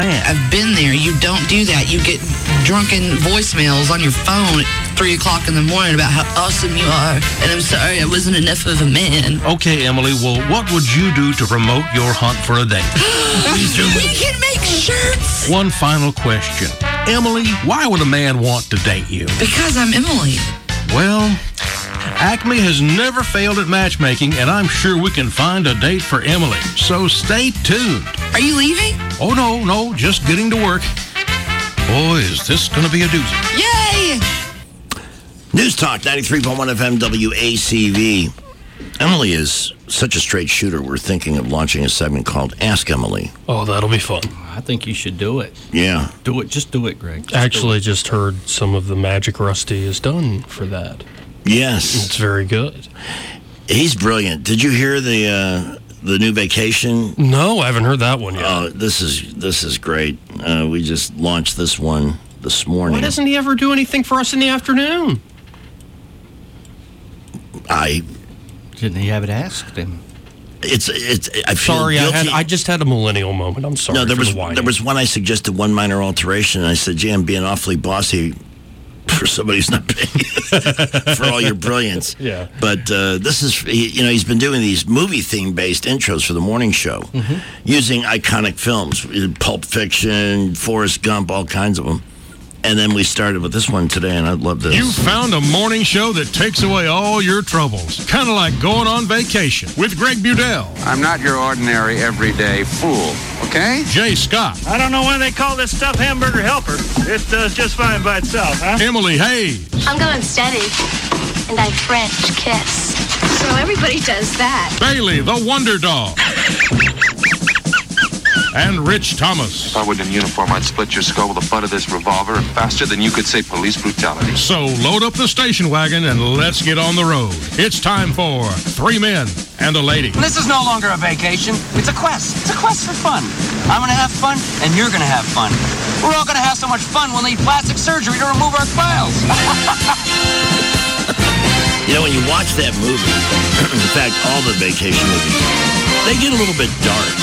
I've been there. You don't do that. You get drunken voicemails on your phone at 3 o'clock in the morning about how awesome you are. And I'm sorry, I wasn't enough of a man. Okay, Emily, well, what would you do to promote your hunt for a date? We can make shirts. One final question. Emily, why would a man want to date you? Because I'm Emily. Well, Acme has never failed at matchmaking, and I'm sure we can find a date for Emily. So stay tuned. Are you leaving? Oh, no, just getting to work. Boy, is this going to be a doozy. Yay! News Talk, 93.1 FM WACV. Emily is such a straight shooter, we're thinking of launching a segment called Ask Emily. Oh, that'll be fun. I think you should do it. Yeah. Do it. Just do it, Greg. Just heard some of the magic Rusty has done for that. Yes. It's very good. He's brilliant. Did you hear the new Vacation? No, I haven't heard that one yet. Oh, this is great. We just launched this one this morning. Why doesn't he ever do anything for us in the afternoon? Didn't he have it asked him? I feel sorry, guilty. I just had a millennial moment. I'm sorry. No, there for was one I suggested one minor alteration, and I said, "Gee, I'm being awfully bossy for somebody who's not paying for all your brilliance." Yeah. But this is, he's been doing these movie-theme based intros for the morning show, using iconic films, Pulp Fiction, Forrest Gump, all kinds of them. And then we started with this one today, and I love this. You found a morning show that takes away all your troubles. Kind of like going on vacation with Greg Budell. I'm not your ordinary everyday fool, okay? Jay Scott. I don't know why they call this stuff hamburger helper. It does just fine by itself, huh? Emily Hayes. I'm going steady, and I French kiss. So everybody does that. Bailey, the Wonder Dog. And Rich Thomas. If I were in uniform, I'd split your skull with the butt of this revolver faster than you could say police brutality. So load up the station wagon and let's get on the road. It's time for 3 Men and a Lady. This is no longer a vacation. It's a quest. It's a quest for fun. I'm going to have fun, and you're going to have fun. We're all going to have so much fun, we'll need plastic surgery to remove our files. When you watch that movie, in fact, all the vacation movies, they get a little bit dark.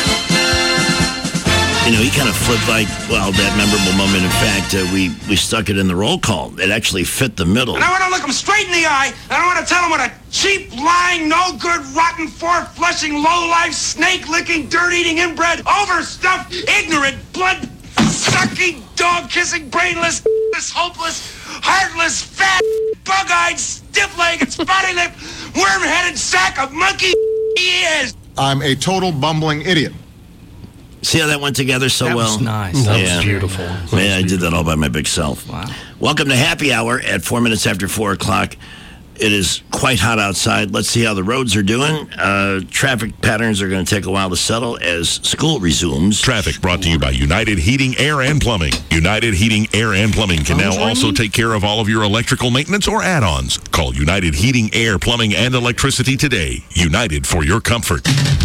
He kind of flipped that memorable moment. In fact, we stuck it in the roll call. It actually fit the middle. And I want to look him straight in the eye, and I want to tell him what a cheap, lying, no-good, rotten, four-flushing, low-life, snake-licking, dirt-eating, inbred, overstuffed, ignorant, blood-sucking, dog-kissing, brainless, hopeless, heartless, fat, bug-eyed, stiff-legged, spotty-lipped, worm-headed sack of monkey he is. I'm a total bumbling idiot. See how that went together so well? That was nice. That was beautiful. I did that all by my big self. Wow. Welcome to Happy Hour at 4 minutes after 4 o'clock. It is quite hot outside. Let's see how the roads are doing. Traffic patterns are going to take a while to settle as school resumes. Traffic brought to you by United Heating, Air, and Plumbing. United Heating, Air, and Plumbing can now also take care of all of your electrical maintenance or add-ons. Call United Heating, Air, Plumbing, and Electricity today. United for your comfort.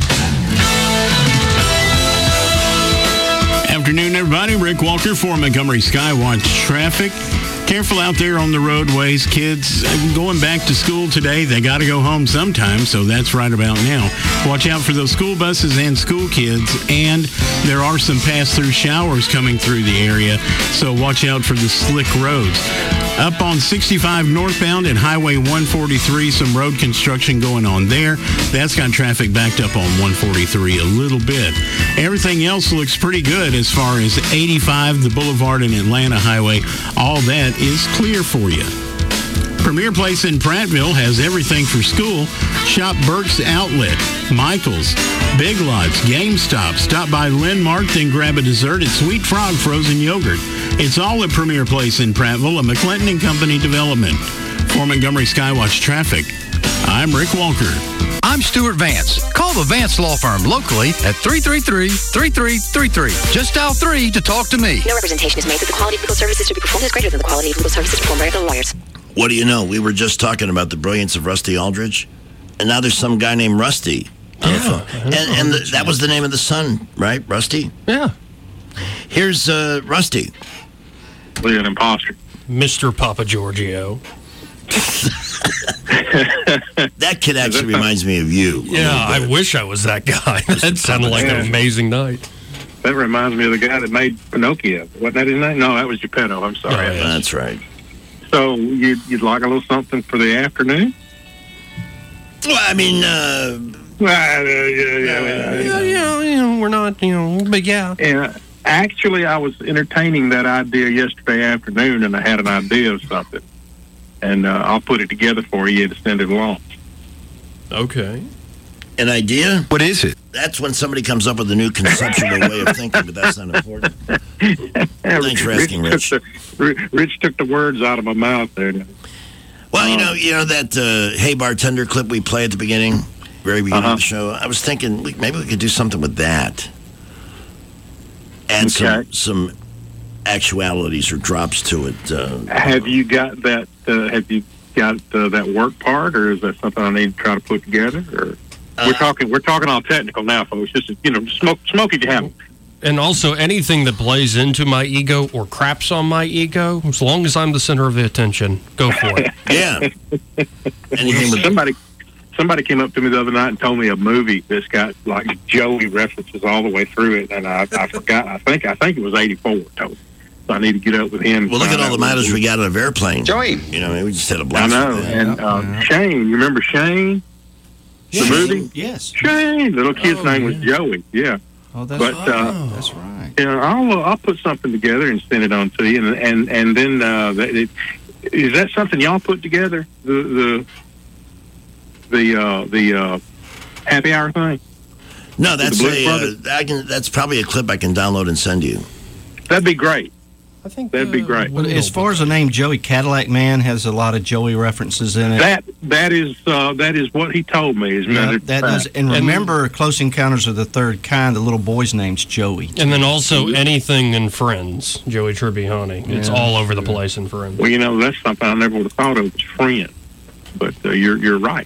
Afternoon, everybody. Rick Walker for Montgomery Skywatch Traffic. Careful out there on the roadways. Kids going back to school today. They got to go home sometime, so that's right about now. Watch out for those school buses and school kids, and there are some pass-through showers coming through the area, so watch out for the slick roads. Up on 65 northbound and Highway 143, some road construction going on there. That's got traffic backed up on 143 a little bit. Everything else looks pretty good as far as 85, the Boulevard and Atlanta Highway. All that is clear for you. Premier Place in Prattville has everything for school. Shop Burke's Outlet, Michael's, Big Lots, GameStop. Stop by Landmark, then grab a dessert at Sweet Frog Frozen Yogurt. It's all at Premier Place in Prattville, a McClinton & Company development. For Montgomery Skywatch Traffic, I'm Rick Walker. I'm Stuart Vance. Call the Vance Law Firm locally at 333-3333. Just dial 3 to talk to me. No representation is made that the quality of legal services to be performed is greater than the quality of legal services performed by other lawyers. What do you know? We were just talking about the brilliance of Rusty Aldridge, and now there's some guy named Rusty on the phone. And that was the name of the son, right? Rusty? Yeah. Here's Rusty. Well, you're an imposter. Mr. Papa Giorgio. That kid actually reminds me of you. Yeah, I wish I was that guy. That sounded like an amazing night. That reminds me of the guy that made Pinocchio. Wasn't that his name? No, that was Geppetto. I'm sorry. Oh, yeah. That's right. So you'd like a little something for the afternoon? Well, I mean, we're not, but yeah. Yeah. Actually, I was entertaining that idea yesterday afternoon, and I had an idea of something. And I'll put it together for you to send it along. Okay. An idea? What is it? That's when somebody comes up with a new conceptual way of thinking, but that's not important. Thanks for asking, Rich. Rich took the words out of my mouth there. Well, you know that Hey Bartender clip we play at the beginning, very beginning of the show? I was thinking maybe we could do something with that. Add some actualities or drops to it. Have you got that? Have you got that work part, or is that something I need to try to put together? Or we're talking all technical now, folks. Just smoke if you have. And also, anything that plays into my ego or craps on my ego, as long as I'm the center of the attention, go for it. Yeah. Anything Somebody came up to me the other night and told me a movie that's got like Joey references all the way through it, and I forgot. I think it was 84. Total. So I need to get up with him. Well, look at all the mileage we got out of Airplane. Joey. We just had a blast. I know. And Shane, you remember Shane? The movie? Yes. Shane. The little kid's name was Joey. Yeah. Oh, that's right. That's right. I'll put something together and send it on to you, and then is that something y'all put together? The happy hour thing? No, that's that's probably a clip I can download and send you. That'd be great. I think that'd be great. Well, as far as the name Joey, Cadillac Man has a lot of Joey references in it. That is what he told me. And remember, Close Encounters of the Third Kind. The little boy's name's Joey. And then also anything in Friends, Joey Tribbiani. It's all over the place in Friends. Well, that's something I never would have thought of as Friend. But you're right.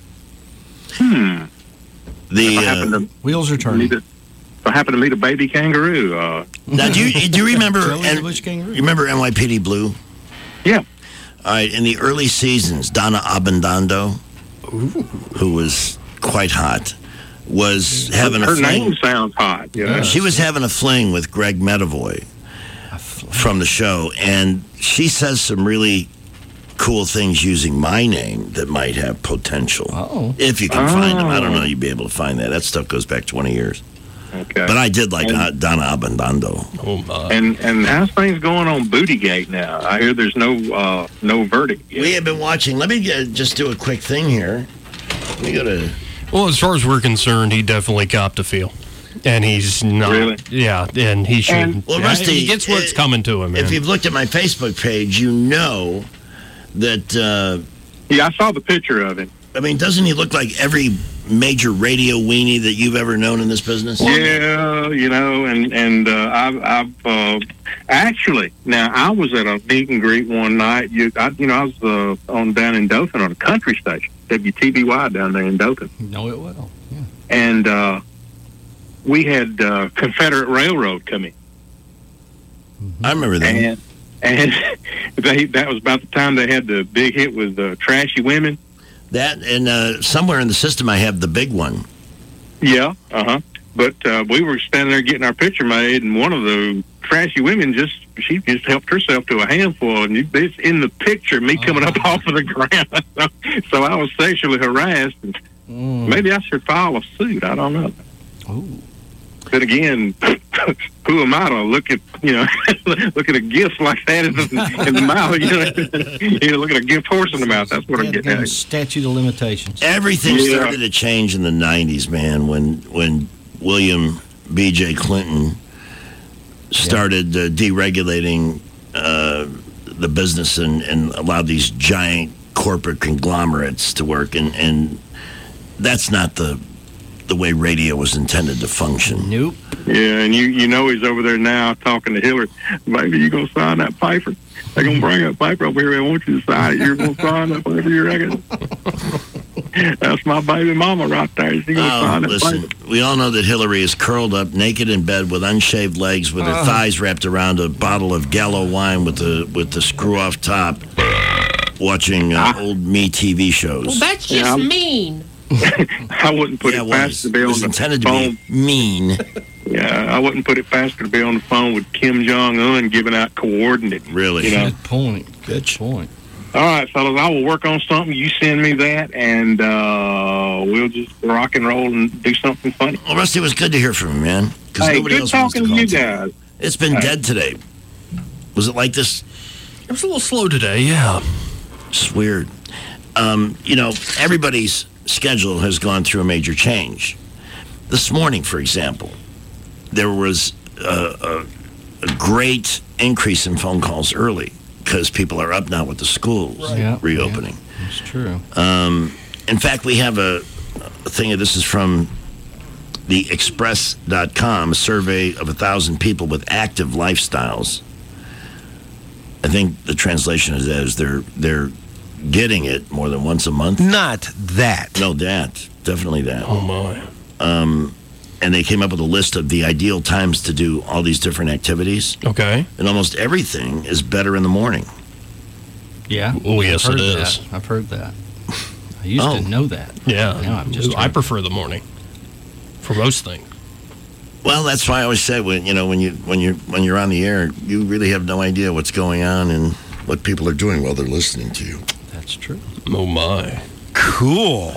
The wheels are turning. I happen to meet a baby kangaroo. Now, do you remember? Kangaroo. You remember NYPD Blue? Yeah. All right. In the early seasons, Donna Abendando, who was quite hot, was having a fling. Her name sounds hot. Yeah. She was having a fling with Greg Medavoy from the show, and she says some really cool things using my name that might have potential. Oh. If you can find them. I don't know. You'd be able to find that. That stuff goes back 20 years. Okay. But I did like Donna Abendando. Oh, my. And how's things going on Bootygate now? I hear there's no verdict yet. We have been watching. Let me just do a quick thing here. Let me go to... Well, as far as we're concerned, he definitely copped a feel. And he's not... Really? Yeah, and he should... Well, Rusty... He gets what's coming to him, man. If you've looked at my Facebook page, you know that... yeah, I saw the picture of him. I mean, doesn't he look like every major radio weenie that you've ever known in this business? Yeah, and I've actually, now I was at a meet and greet one night. I was down in Dothan on a country station, WTBY down there in Dothan. Know it well. Yeah. And we had Confederate Railroad come in. I remember that. And that was about the time they had the big hit with Trashy Women. That, and somewhere in the system I have the big one. Yeah, But we were standing there getting our picture made, and one of the Trashy Women she just helped herself to a handful, and it's in the picture, me coming up off of the ground. So I was sexually harassed, and maybe I should file a suit. I don't know. Ooh. But again, who am I to look at a gift like that in the mouth? Look at a gift horse in the mouth. That's what I'm getting at. Statute of limitations. Everything started to change in the 90s, man, when William B.J. Clinton started deregulating the business and allowed these giant corporate conglomerates to work. And that's not the way radio was intended to function. Nope. Yeah, and he's over there now talking to Hillary. Maybe you're going to sign that paper. They're going to bring that paper over here. I want you to sign it. You're going to sign that paper, you reckon? That's my baby mama right there. She's going to sign that paper. We all know that Hillary is curled up naked in bed with unshaved legs with her thighs wrapped around a bottle of Gallo wine with the screw-off top, watching old Me TV shows. Well, that's just mean. I wouldn't put it past to be on the intended phone. To be mean. Yeah, I wouldn't put it past to be on the phone with Kim Jong-un giving out coordinates. Really? You know? Good point. Good point. All right, fellas, I will work on something. You send me that, and we'll just rock and roll and do something funny. Well, Rusty, it was good to hear from you, man. Hey, nobody good else wants talking to call you today. guys. It's been dead today. Was it like this? It was a little slow today, yeah. It's weird. Everybody's schedule has gone through a major change. This morning, for example, there was a great increase in phone calls early because people are up now with the schools reopening. Yeah, that's true. In fact, we have a thing. This is from the Express.com, a survey of 1,000 people with active lifestyles. I think the translation of that is they're getting it more than once a month. Not that. No, that. Definitely that. Oh, my. And they came up with a list of the ideal times to do all these different activities. Okay. And almost everything is better in the morning. Yeah. Oh, yes, I've heard it that. is. I've heard that. I used to know that. Yeah. Now I'm just I prefer the morning for most things. Well, that's why I always say when you're on the air, you really have no idea what's going on and what people are doing while they're listening to you. That's true. Oh, my. Cool.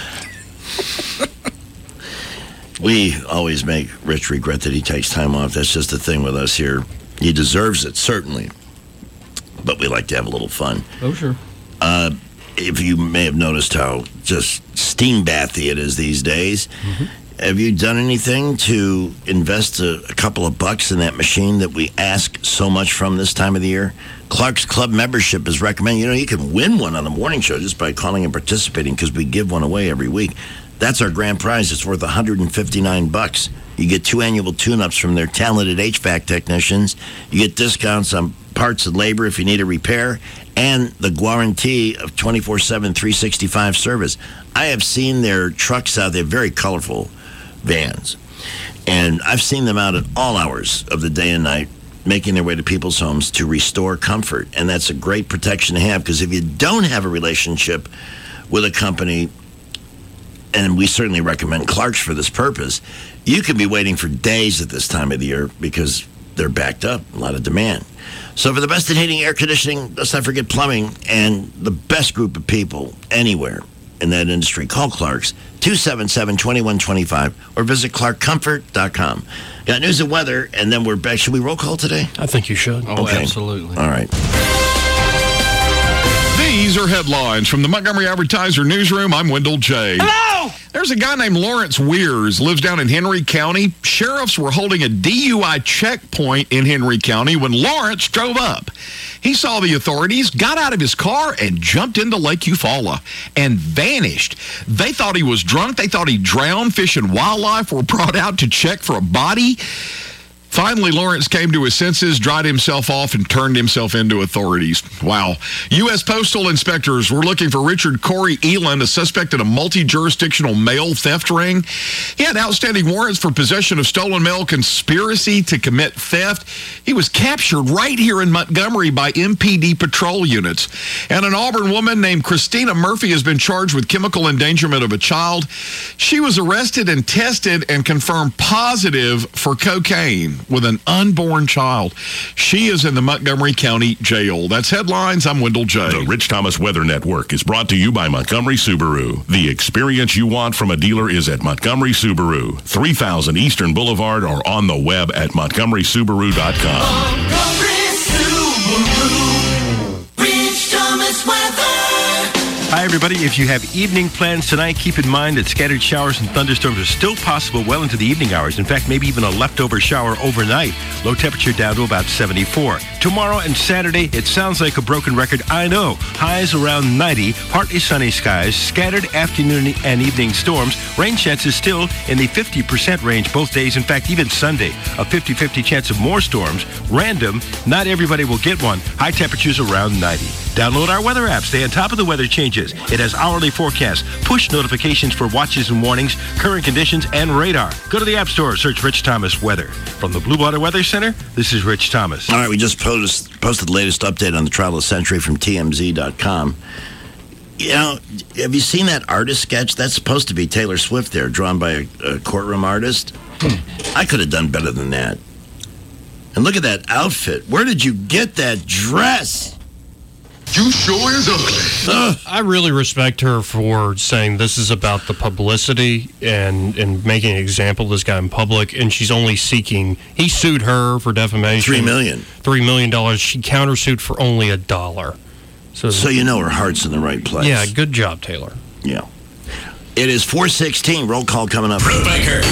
We always make Rich regret that he takes time off. That's just the thing with us here. He deserves it, certainly. But we like to have a little fun. Oh, sure. If you may have noticed how just steam bathy it is these days, have you done anything to invest a couple of bucks in that machine that we ask so much from this time of the year? Clark's Club membership is recommended. You can win one on the morning show just by calling and participating because we give one away every week. That's our grand prize. It's worth $159. You get 2 annual tune-ups from their talented HVAC technicians. You get discounts on parts and labor if you need a repair, and the guarantee of 24/7, 365 service. I have seen their trucks out there, very colorful vans, and I've seen them out at all hours of the day and night, making their way to people's homes to restore comfort. And that's a great protection to have, because if you don't have a relationship with a company, and we certainly recommend Clark's for this purpose, you can be waiting for days at this time of the year because they're backed up, a lot of demand. So for the best in heating, air conditioning, let's not forget plumbing, and the best group of people anywhere in that industry, call Clark's, 277-2125, or visit clarkcomfort.com. Got news and weather, and then we're back. Should we roll call today? I think you should. Oh, okay. Absolutely. All right. These are headlines from the Montgomery Advertiser newsroom. I'm Wendell J. Hello! There's a guy named Lawrence Weirs, lives down in Henry County. Sheriffs were holding a DUI checkpoint in Henry County when Lawrence drove up. He saw the authorities, got out of his car, and jumped into Lake Eufaula and vanished. They thought he was drunk. They thought he drowned. Fish and Wildlife were brought out to check for a body. Finally, Lawrence came to his senses, dried himself off, and turned himself into authorities. Wow. U.S. Postal inspectors were looking for Richard Corey Eland, a suspect in a multi-jurisdictional mail theft ring. He had outstanding warrants for possession of stolen mail, conspiracy to commit theft. He was captured right here in Montgomery by MPD patrol units. And an Auburn woman named Christina Murphy has been charged with chemical endangerment of a child. She was arrested and tested and confirmed positive for cocaine with an unborn child. She is in the Montgomery County Jail. That's headlines. I'm Wendell J. The Rich Thomas Weather Network is brought to you by Montgomery Subaru. The experience you want from a dealer is at Montgomery Subaru, 3000 Eastern Boulevard, or on the web at montgomerysubaru.com. Montgomery Subaru. Rich Thomas weather. Hi, everybody. If you have evening plans tonight, keep in mind that scattered showers and thunderstorms are still possible well into the evening hours. In fact, maybe even a leftover shower overnight. Low temperature down to about 74. Tomorrow and Saturday, it sounds like a broken record. I know. Highs around 90, partly sunny skies, scattered afternoon and evening storms. Rain chances still in the 50% range both days. In fact, even Sunday, a 50-50 chance of more storms. Random. Not everybody will get one. High temperatures around 90. Download our weather app. Stay on top of the weather changes. It has hourly forecasts, push notifications for watches and warnings, current conditions, and radar. Go to the App Store, search Rich Thomas Weather. From the Blue Water Weather Center, this is Rich Thomas. All right, we just posted the latest update on the trial of the century from TMZ.com. You know, have you seen that artist sketch? That's supposed to be Taylor Swift there, drawn by a courtroom artist. I could have done better than that. And look at that outfit. Where did you get that dress? You sure is ugly. I really respect her for saying this is about the publicity and making an example of this guy in public, and she's only seeking... He sued her for defamation. $3 million. $3 million. She countersued for only $1. So you know her heart's in the right place. Yeah, good job, Taylor. Yeah. It is 4:16. Roll call coming up. Brubaker.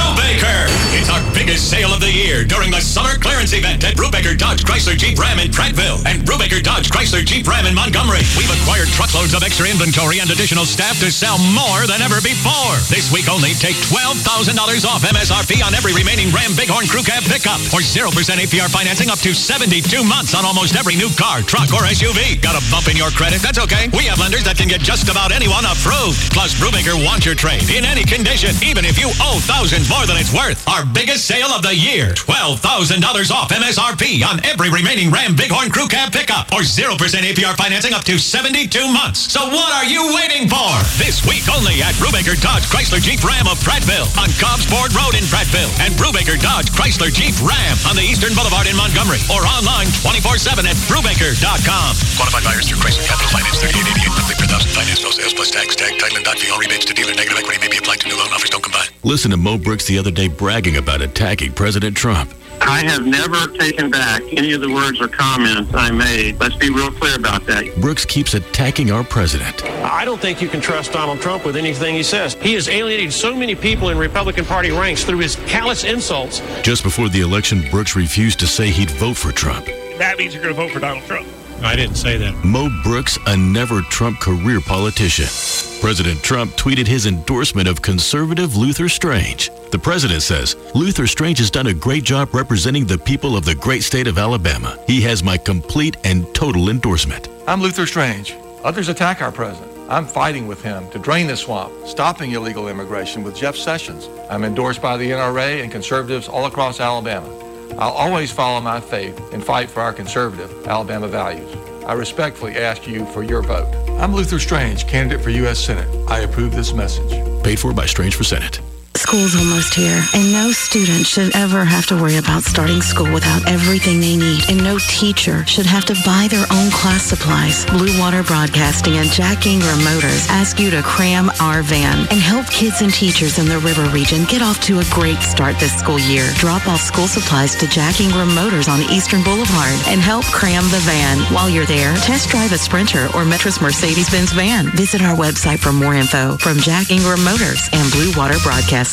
It's our biggest sale of the year during the summer clearance event at Brubaker Dodge Chrysler Jeep Ram in Prattville and Brubaker Dodge Chrysler Jeep Ram in Montgomery. We've acquired truckloads of extra inventory and additional staff to sell more than ever before. This week only, take $12,000 off MSRP on every remaining Ram Bighorn Crew Cab pickup or 0% APR financing up to 72 months on almost every new car, truck, or SUV. Got a bump in your credit? That's okay. We have lenders that can get just about anyone approved. Plus, Brubaker wants your trade in any condition, even if you owe thousands more than it's worth. Our biggest sale of the year. $12,000 off MSRP on every remaining Ram Bighorn Crew Cab pickup or 0% APR financing up to 72 months. So what are you waiting for? This week only at Brubaker Dodge Chrysler Jeep Ram of Prattville on Cobbs Ford Road in Prattville and Brubaker Dodge Chrysler Jeep Ram on the Eastern Boulevard in Montgomery or online 24/7 at Brubaker.com. Qualified buyers through Chrysler Capital Finance 3888 monthly per thousand finance, no sales plus tax, tag, title, and .v. All rebates to dealer. Negative equity may be applied to new loan offers. Don't combine. Listen to Mo Brooks the other day bragging about attacking President Trump. I have never taken back any of the words or comments I made. Let's be real clear about that. Brooks keeps attacking our president. I don't think you can trust Donald Trump with anything he says. He has alienated so many people in Republican Party ranks through his callous insults. Just before the election, Brooks refused to say he'd vote for Trump. That means you're going to vote for Donald Trump. I didn't say that. Mo Brooks, a never-Trump career politician. President Trump tweeted his endorsement of conservative Luther Strange. The president says, Luther Strange has done a great job representing the people of the great state of Alabama. He has my complete and total endorsement. I'm Luther Strange. Others attack our president. I'm fighting with him to drain the swamp, stopping illegal immigration with Jeff Sessions. I'm endorsed by the NRA and conservatives all across Alabama. I'll always follow my faith and fight for our conservative Alabama values. I respectfully ask you for your vote. I'm Luther Strange, candidate for U.S. Senate. I approve this message. Paid for by Strange for Senate. School's almost here, and no student should ever have to worry about starting school without everything they need, and no teacher should have to buy their own class supplies. Blue Water Broadcasting and Jack Ingram Motors ask you to cram our van and help kids and teachers in the river region get off to a great start this school year. Drop off school supplies to Jack Ingram Motors on Eastern Boulevard and help cram the van. While you're there, test drive a Sprinter or Metris Mercedes-Benz van. Visit our website for more info from Jack Ingram Motors and Blue Water Broadcasting.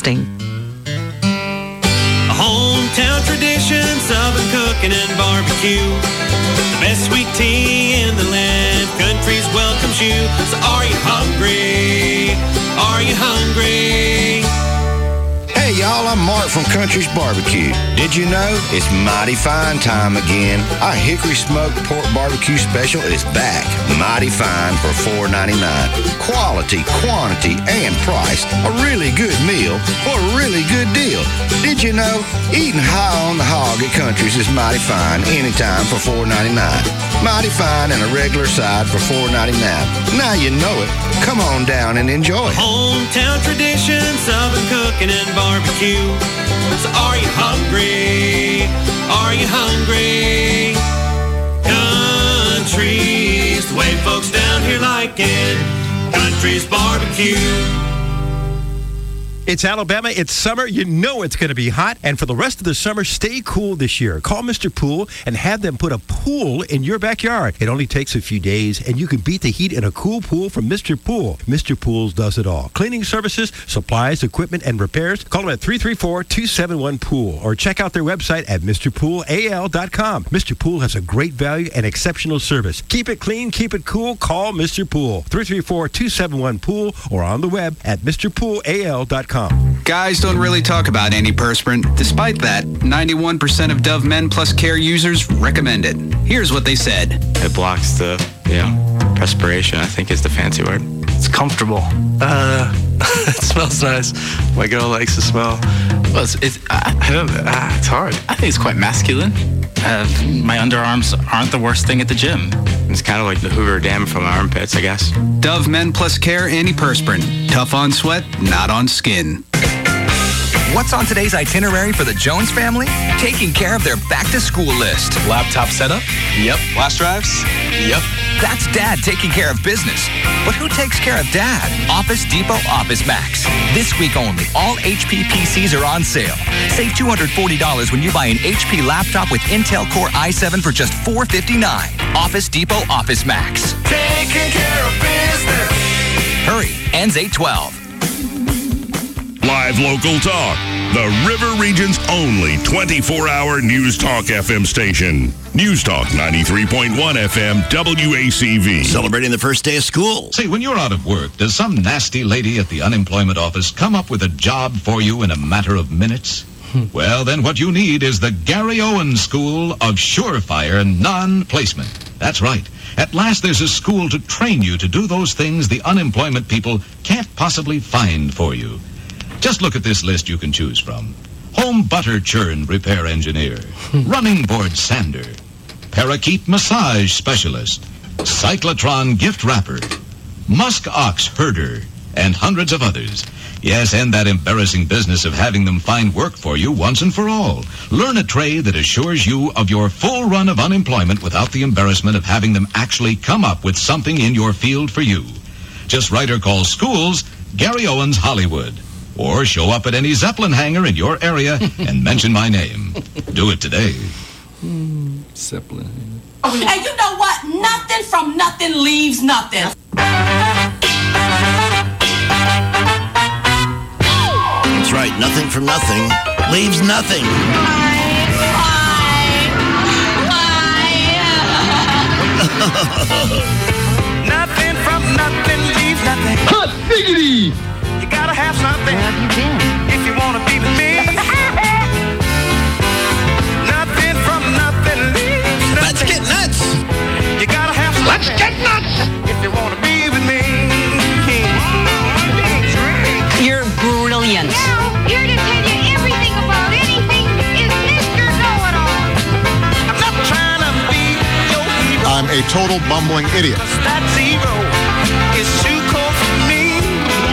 Hometown tradition, Southern cooking and barbecue. The best sweet tea in the land, Country's welcomes you. So are you hungry? Are you hungry? Hey y'all, I'm Mark from Country's Barbecue. Did you know it's mighty fine time again? Our Hickory Smoked Pork Barbecue Special is back. Mighty fine for $4.99. Quality, quantity, and price. A really good meal for a really good deal. Did you know eating high on the hog at Country's is mighty fine anytime for $4.99. Mighty fine and a regular side for $4.99. Now you know it. Come on down and enjoy. Hometown tradition, Southern cooking and barbecue. So are you hungry? Are you hungry? Country's the way folks down here like it. Country's Barbecue. It's Alabama. It's summer. You know it's going to be hot. And for the rest of the summer, stay cool this year. Call Mr. Pool and have them put a pool in your backyard. It only takes a few days, and you can beat the heat in a cool pool from Mr. Pool. Mr. Pools does it all. Cleaning services, supplies, equipment, and repairs. Call them at 334-271-POOL or check out their website at MrPoolAL.com. Mr. Pool has a great value and exceptional service. Keep it clean, keep it cool. Call Mr. Pool. 334-271-POOL or on the web at MrPoolAL.com. Guys don't really talk about antiperspirant. Despite that, 91% of Dove Men Plus Care users recommend it. Here's what they said. It blocks the, perspiration, I think is the fancy word. It's comfortable. It smells nice. My girl likes the smell. Well, it's hard. I think it's quite masculine. My underarms aren't the worst thing at the gym. It's kind of like the Hoover Dam from our armpits, I guess. Dove Men Plus Care Antiperspirant. Tough on sweat, not on skin. What's on today's itinerary for the Jones family? Taking care of their back-to-school list. Laptop setup? Yep. Flash drives? Yep. That's Dad taking care of business. But who takes care of Dad? Office Depot Office Max. This week only, all HP PCs are on sale. Save $240 when you buy an HP laptop with Intel Core i7 for just $459. Office Depot Office Max. Taking care of business. Hurry, ends 8/12. Live local talk. The River Region's only 24-hour News Talk FM station. News Talk 93.1 FM WACV. Celebrating the first day of school. Say, when you're out of work, does some nasty lady at the unemployment office come up with a job for you in a matter of minutes? Well, then what you need is the Gary Owens School of Surefire Non-Placement. That's right. At last there's a school to train you to do those things the unemployment people can't possibly find for you. Just look at this list you can choose from. Home butter churn repair engineer, running board sander, parakeet massage specialist, cyclotron gift wrapper, musk ox herder, and hundreds of others. Yes, and that embarrassing business of having them find work for you once and for all. Learn a trade that assures you of your full run of unemployment without the embarrassment of having them actually come up with something in your field for you. Just write or call Schools, Gary Owens, Hollywood. Or show up at any Zeppelin hangar in your area and mention my name. Do it today. Zeppelin. And you know what? Nothing from nothing leaves nothing. That's right. Nothing from nothing leaves nothing. Nothing from nothing leaves nothing. Hot diggity! You gotta have something. Where have you been? If you wanna be with me. Nothing from nothing leaves nothing. Let's get nuts. You gotta have something. Let's get nuts. If you wanna be with me. You're brilliant. Now, here to tell you everything about anything is Mr. Know-It-All. I'm not trying to be your hero. I'm a total bumbling idiot. That zero is too cold for me.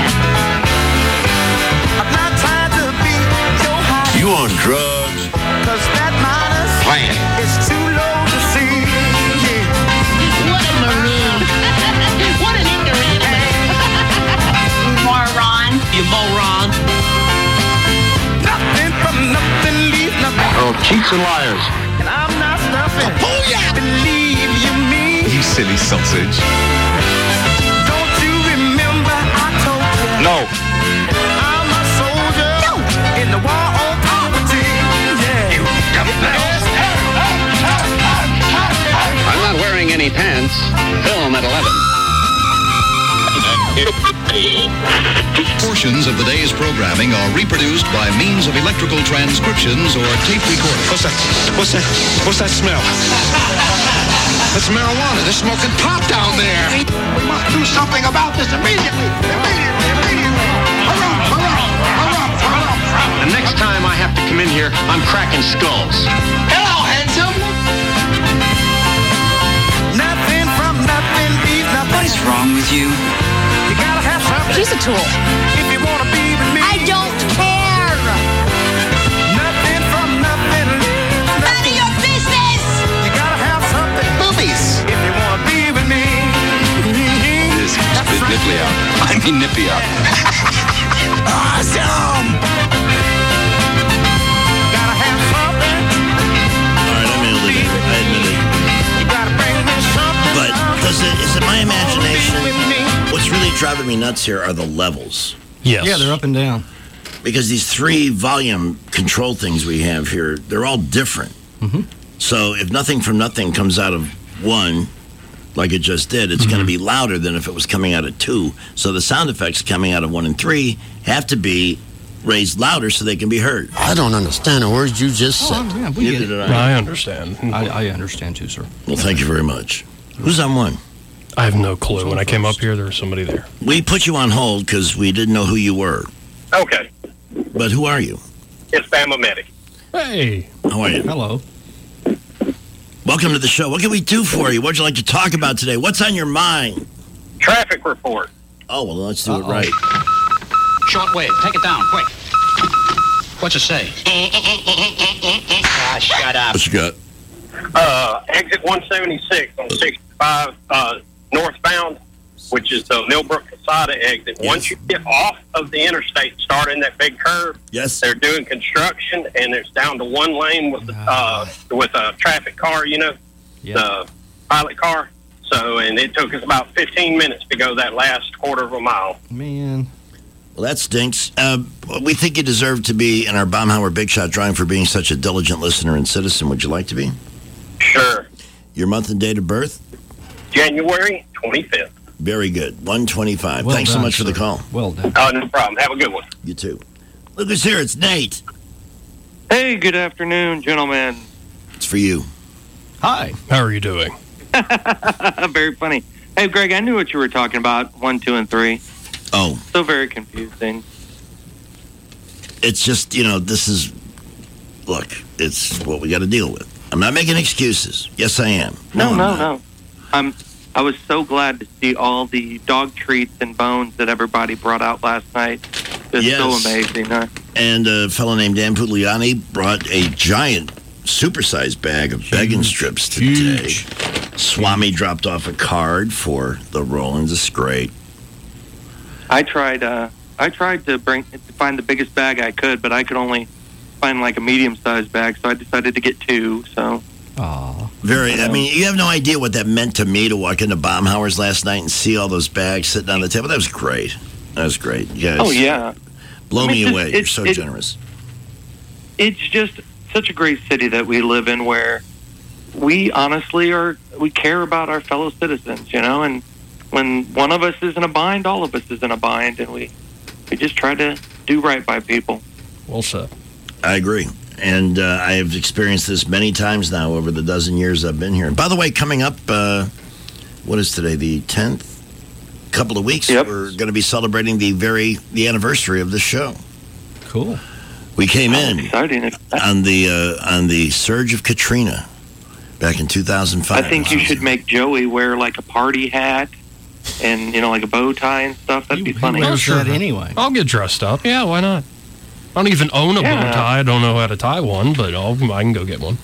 I'm not trying to be your high. You on drugs? Cause that minus Plan. is too low to see. What a maroon. What an ignorant. Moron. You moron. Nothing from nothing leaves nothing. Oh, cheats and liars. And I'm not stuffing. Believe you me. You silly sausage. Don't you remember I told you? No. I'm a soldier in the war on poverty. Yeah. I'm not wearing any pants. Film at 11. Portions of the day's programming are reproduced by means of electrical transcriptions or tape recording. What's that? What's that? What's that smell? That's marijuana. They're smoking pot down there. We must do something about this immediately. The next time I have to come in here, I'm cracking skulls. Hello, handsome. Nothing from nothing leaves nothing. What is wrong with you? You gotta have something. He's a tool. If you wanna be with me. I don't care. Nothing from nothing leaves None nothing. of your business. You gotta have something. Boobies. If you wanna be with me. This spit nipply out. I mean nippy out. Awesome. Gotta have something. All right, I'm able to do it. I admit it. You gotta bring me something. But is it my imagination? What's really driving me nuts here are the levels. Yes. Yeah, they're up and down. Because these 3 volume control things we have here, they're all different. Mm-hmm. So if nothing from nothing comes out of 1, like it just did, it's going to be louder than if it was coming out of 2. So the sound effects coming out of 1 and 3 have to be raised louder so they can be heard. I don't understand the words you just said. Yeah, we get it. I understand. I understand too, sir. Well, thank you very much. Who's on 1? I have no clue. When I came up here, there was somebody there. We put you on hold because we didn't know who you were. Okay. But who are you? It's Bama Medic. Hey. How are you? Hello. Welcome to the show. What can we do for you? What would you like to talk about today? What's on your mind? Traffic report. Oh, well, let's do it right. Shortwave, take it down, quick. What's it say? Shut up. What you got? Exit 176 on 65 northbound, which is the Millbrook Casada exit. Yes. Once you get off of the interstate, start in that big curve. Yes. They're doing construction, and it's down to one lane with a traffic car, the pilot car. So, and it took us about 15 minutes to go that last quarter of a mile. Man. Well, that stinks. We think you deserve to be in our Baumhauer Big Shot drawing for being such a diligent listener and citizen. Would you like to be? Sure. Your month and date of birth? January 25th. Very good. 125. Well Thanks so done, much for the sir. call. Well done. No problem. Have a good one. You too. Look who's here. It's Nate. Hey, good afternoon, gentlemen. It's for you. Hi. How are you doing? Very funny. Hey, Greg, I knew what you were talking about, 1, 2, and 3. Oh. So very confusing. It's just, it's what we got to deal with. I'm not making excuses. Yes, I am. No. I was so glad to see all the dog treats and bones that everybody brought out last night. It's so amazing, huh? And a fellow named Dan Pugliani brought a giant, supersized bag of begging strips today. Swami dropped off a card for the Rollins. It's great. I tried to find the biggest bag I could, but I could only find like a medium-sized bag, so I decided to get 2. So. I mean, you have no idea what that meant to me to walk into Baumhauer's last night and see all those bags sitting on the table. That was great. You guys, oh yeah, blow me away. You're so generous. It's just such a great city that we live in, where we honestly we care about our fellow citizens, and when one of us is in a bind, all of us is in a bind, and we just try to do right by people. Well said. I agree. And I have experienced this many times now over the dozen years I've been here. And by the way, coming up, what is today, the 10th? A couple of weeks, we're going to be celebrating the anniversary of the show. Cool. We came in exciting. on the surge of Katrina back in 2005. I think you should make Joey wear like a party hat and, like a bow tie and stuff. That'd be funny. Anyway. I'll get dressed up. Yeah, why not? I don't even own a bow tie. I don't know how to tie one, but I can go get one.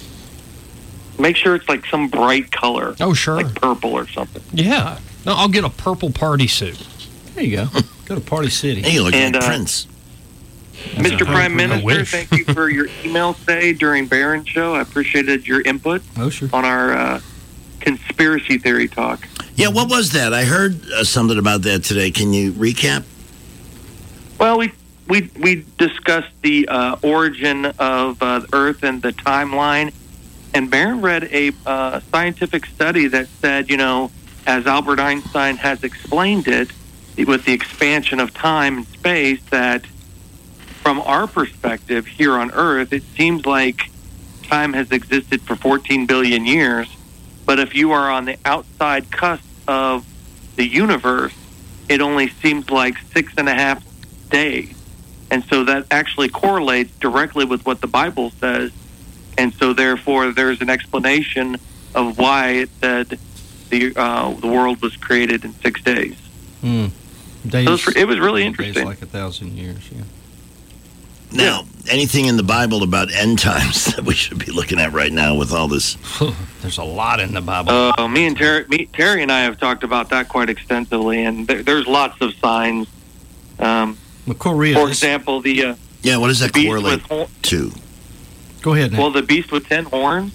Make sure it's like some bright color. Oh, sure. Like purple or something. Yeah. No, I'll get a purple party suit. There you go. Go to Party City. Hey, you look like Prince. Mr. Prime Minister, thank you for your email today during Barron's show. I appreciated your input on our conspiracy theory talk. Yeah, what was that? I heard something about that today. Can you recap? Well, we discussed the origin of the Earth and the timeline, and Barron read a scientific study that said, as Albert Einstein has explained it, with the expansion of time and space, that from our perspective here on Earth, it seems like time has existed for 14 billion years, but if you are on the outside cusp of the universe, it only seems like 6.5 days. And so that actually correlates directly with what the Bible says. And so therefore there's an explanation of why it said the world was created in 6 days. Days, so it was really interesting. Days like 1,000 years, yeah. Now, anything in the Bible about end times that we should be looking at right now with all this? There's a lot in the Bible. Terry and I have talked about that quite extensively, and there's lots of signs. Korea, for example, what does that correlate to? Go ahead, Nick. Well, the beast with 10 horns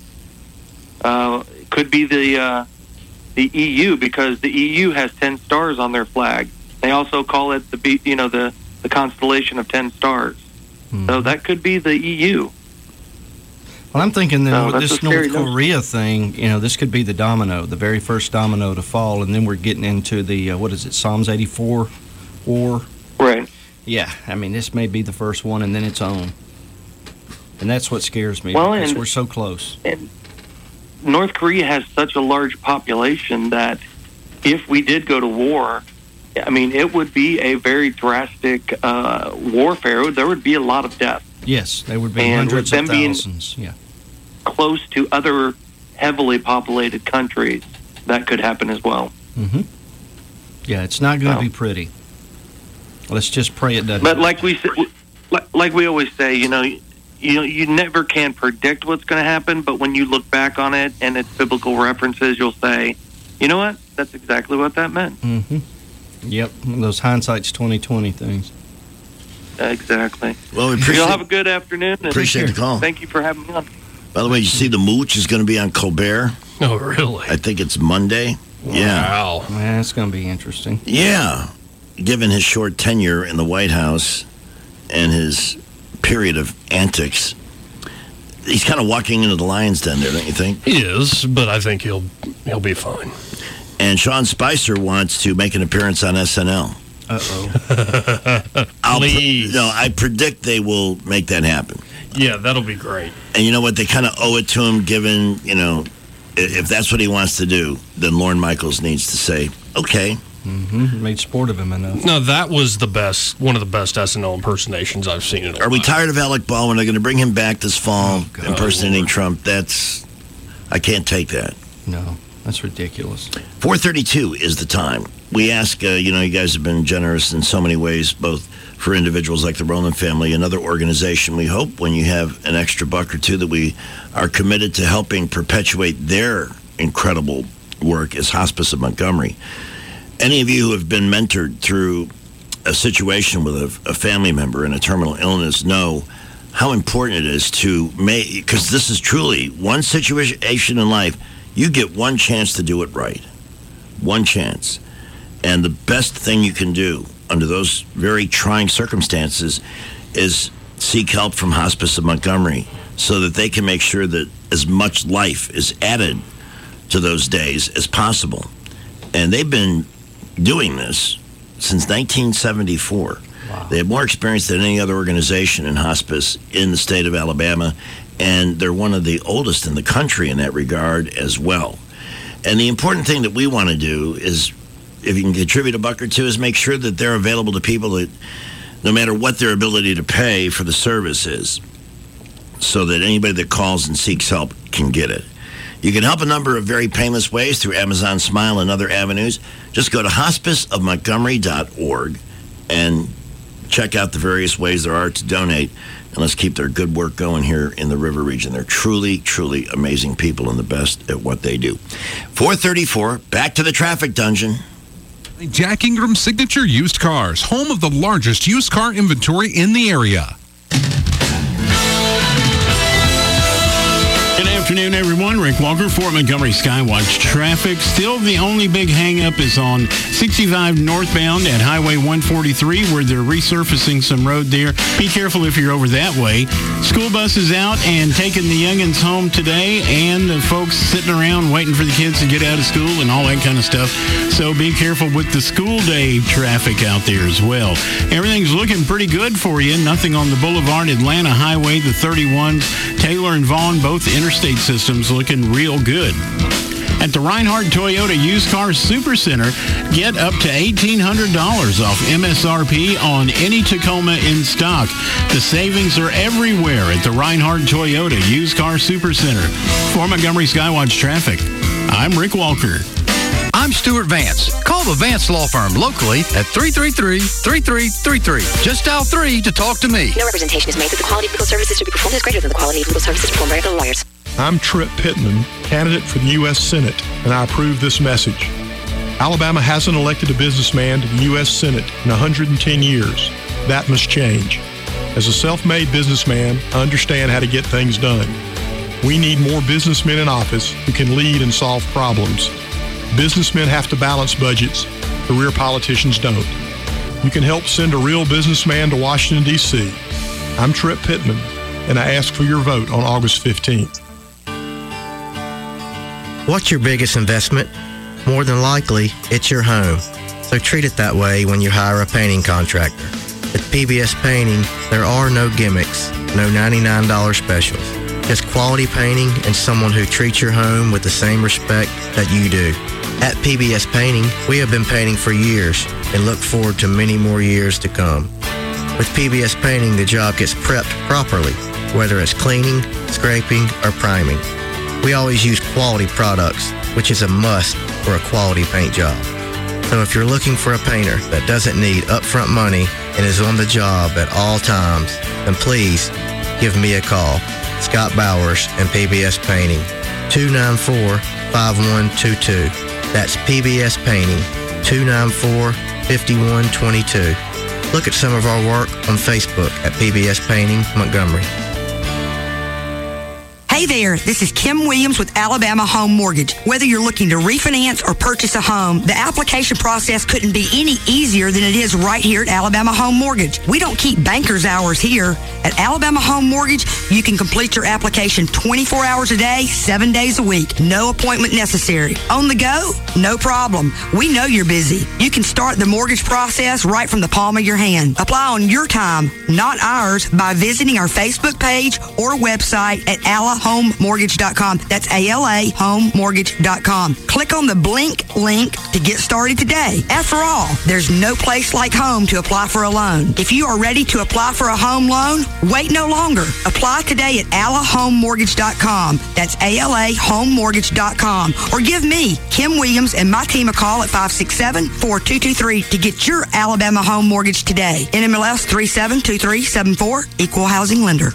could be the EU, because the EU has 10 stars on their flag. They also call it the constellation of 10 stars. So that could be the EU. Well, I'm thinking that with this North Korea thing, this could be the very first domino to fall, and then we're getting into the, Psalms 84 war? Right. Yeah, I mean, this may be the first one, and then its own. And that's what scares me, because we're so close. And North Korea has such a large population that if we did go to war, I mean, it would be a very drastic warfare. There would be a lot of death. Yes, there would be hundreds of thousands. Yeah, close to other heavily populated countries, that could happen as well. Mm-hmm. Yeah, it's not going to be pretty. Let's just pray it doesn't. But like we always say, you never can predict what's going to happen. But when you look back on it and its biblical references, you'll say, you know what? That's exactly what that meant. Mm-hmm. Yep, those hindsight's 20/20 things. Exactly. Well, we appreciate. You'll have a good afternoon. And appreciate the call. Thank you for having me on. By the way, you see the Mooch is going to be on Colbert. Oh, really? I think it's Monday. Wow. Yeah. Man, it's going to be interesting. Yeah. Given his short tenure in the White House and his period of antics, he's kind of walking into the lion's den there, don't you think? He is, but I think he'll be fine. And Sean Spicer wants to make an appearance on SNL. Uh-oh. Please. I predict they will make that happen. Yeah, that'll be great. And you know what? They kind of owe it to him, given, if that's what he wants to do, then Lorne Michaels needs to say, okay. Mm-hmm. Made sport of him enough. No, that was one of the best SNL impersonations I've seen in a while. Are we tired of Alec Baldwin? They're going to bring him back this fall, impersonating Trump. I can't take that. No, that's ridiculous. 4:32 is the time. We ask, you guys have been generous in so many ways, both for individuals like the Rowland family, another organization. We hope when you have an extra buck or two that we are committed to helping perpetuate their incredible work as Hospice of Montgomery. Any of you who have been mentored through a situation with a family member in a terminal illness know how important it is to make, because this is truly one situation in life, you get one chance to do it right. One chance. And the best thing you can do under those very trying circumstances is seek help from Hospice of Montgomery so that they can make sure that as much life is added to those days as possible. And they've been doing this since 1974. Wow. They have more experience than any other organization in hospice in the state of Alabama, and they're one of the oldest in the country in that regard as well. And the important thing that we want to do is, if you can contribute a buck or two, is make sure that they're available to people that, no matter what their ability to pay for the service is, so that anybody that calls and seeks help can get it. You can help a number of very painless ways through Amazon Smile and other avenues. Just go to hospiceofmontgomery.org and check out the various ways there are to donate. And let's keep their good work going here in the River region. They're truly, truly amazing people and the best at what they do. 4:34, back to the traffic dungeon. Jack Ingram Signature Used Cars, home of the largest used car inventory in the area. Good afternoon, everyone. Rick Walker, Fort Montgomery Skywatch traffic. Still, the only big hang-up is on 65 northbound at Highway 143, where they're resurfacing some road there. Be careful if you're over that way. School buses out and taking the youngins home today, and the folks sitting around waiting for the kids to get out of school and all that kind of stuff. So be careful with the school day traffic out there as well. Everything's looking pretty good for you. Nothing on the Boulevard, Atlanta Highway, the 31s, Taylor and Vaughn, both interstate systems looking real good. At the Reinhardt Toyota Used Car Super Center, get up to $1,800 off MSRP on any Tacoma in stock. The savings are everywhere at the Reinhardt Toyota Used Car Super Center. For Montgomery Skywatch Traffic, I'm Rick Walker. I'm Stuart Vance. Call the Vance Law Firm locally at 333-3333. Just dial 3 to talk to me. No representation is made that the quality of legal services to be performed is greater than the quality of legal services performed by other lawyers. I'm Trip Pittman, candidate for the U.S. Senate, and I approve this message. Alabama hasn't elected a businessman to the U.S. Senate in 110 years. That must change. As a self-made businessman, I understand how to get things done. We need more businessmen in office who can lead and solve problems. Businessmen have to balance budgets. Career politicians don't. You can help send a real businessman to Washington, D.C. I'm Trip Pittman, and I ask for your vote on August 15th. What's your biggest investment? More than likely, it's your home. So treat it that way when you hire a painting contractor. At PBS Painting, there are no gimmicks, no $99 specials. Just quality painting and someone who treats your home with the same respect that you do. At PBS Painting, we have been painting for years and look forward to many more years to come. With PBS Painting, the job gets prepped properly, whether it's cleaning, scraping, or priming. We always use quality products, which is a must for a quality paint job. So if you're looking for a painter that doesn't need upfront money and is on the job at all times, then please give me a call. Scott Bowers and PBS Painting, 294-5122. That's PBS Painting, 294-5122. Look at some of our work on Facebook at PBS Painting Montgomery. Hey there, this is Kim Williams with Alabama Home Mortgage. Whether you're looking to refinance or purchase a home, the application process couldn't be any easier than it is right here at Alabama Home Mortgage. We don't keep banker's hours here. At Alabama Home Mortgage, you can complete your application 24 hours a day, 7 days a week. No appointment necessary. On the go? No problem. We know you're busy. You can start the mortgage process right from the palm of your hand. Apply on your time, not ours, by visiting our Facebook page or website at alahomemortgage.com. That's ALAhomemortgage.com. Click on the Blink link to get started today. After all, there's no place like home to apply for a loan. If you are ready to apply for a home loan, wait no longer. Apply today at alahomemortgage.com. That's alahomemortgage.com. Or give me, Kim Williams, and my team a call at 567-4223 to get your Alabama home mortgage today. NMLS 372374, Equal Housing Lender.